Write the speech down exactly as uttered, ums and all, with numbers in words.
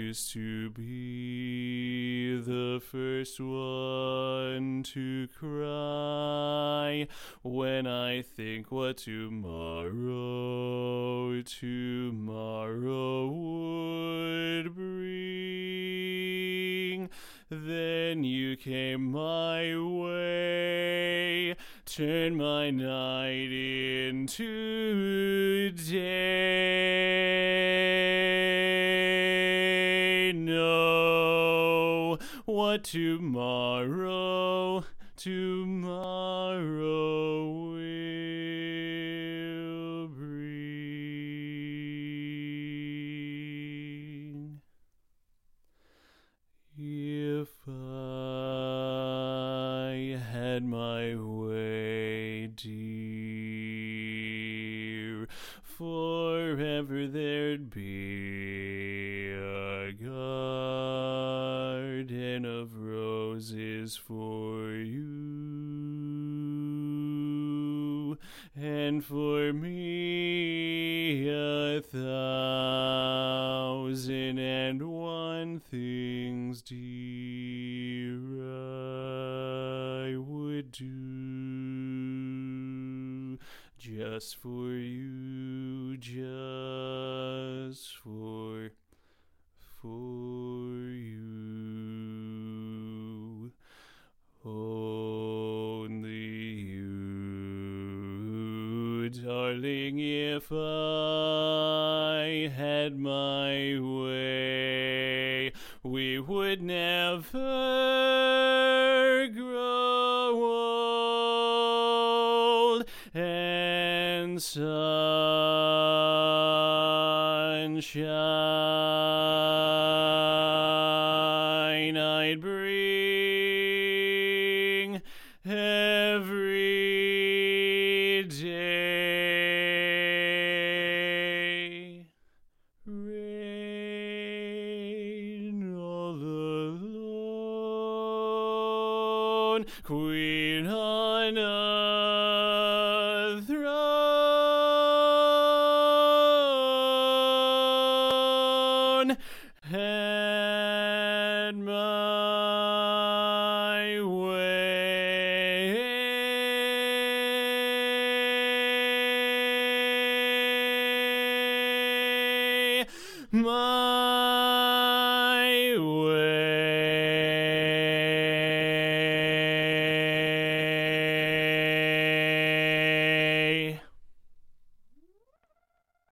used to be the first one to cry when I think what tomorrow, tomorrow would bring. Then you came my way, turned my night into day. No, what tomorrow, tomorrow will bring. If I had my way, dear, forever there'd be a garden of roses for you, and for me a thousand and one things, dear, I would do just for you, just for, for you, only you, darling. If I had my way, we would never grow old, and sunshine I'd bring every day. Reign all alone, queen on a throne, had my way, my